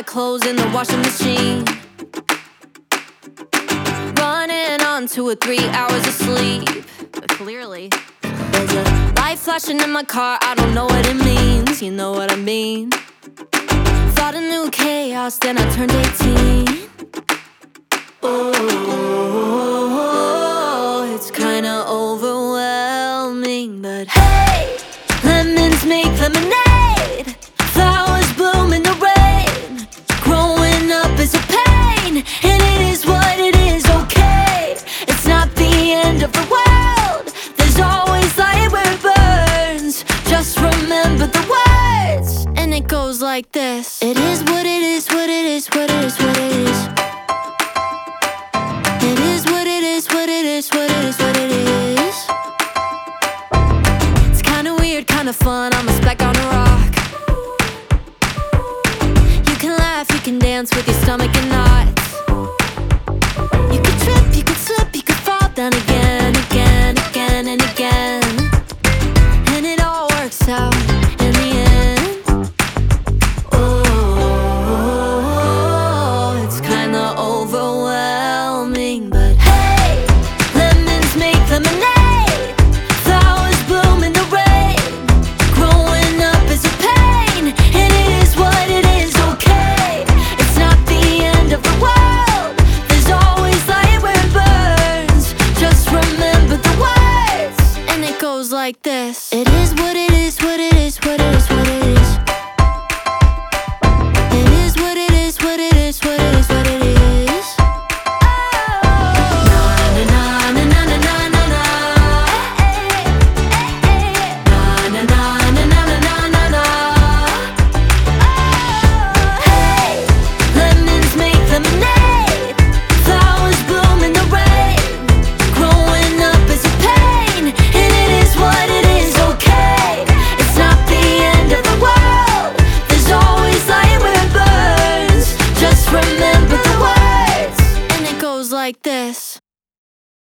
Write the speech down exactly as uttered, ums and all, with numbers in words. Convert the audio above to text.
clothes in the washing machine, running on two or three hours of sleep. But clearly there's a light flashing in my car, I don't know what it means. You know what I mean? Thought a new chaos, then I turned eighteen. Oh, it's kinda overwhelming, but hey, lemons make lemonade, flowers bloom in the rain. Growing up is a pain, and it is what it is, okay. It's not the end of the world, there's always light where it burns. Just remember the words, and it goes like this. It is what it is, what it is, what it is, what it is. It is what it is, what it is, what it is, what it is. It's kinda weird, kinda fun, I'm a speck on a rock. You can laugh, you can dance with your stomach in knots. You could trip, you could slip, you could fall down again, again, again, and again. And it all works out in the end. Oh, it's kinda overwhelming, but hey, lemons make lemonade, flowers bloom in the rain. Growing up is a pain, and it is what it is, okay. It's not the end of the world, there's always light where it burns. Just remember the words, and it goes like this. It is what it is, what it is, what it is, what it is. It is what it is, what it is, what it is, what it is. Na na na na na na na na. Na na na na na na na na. Hey, lemons make lemonade, flowers bloom in the rain. Growing up is a pain, and it is what it is, okay. It's not the end of the world, there's always light where it burns. Just remember the words, and it goes like this.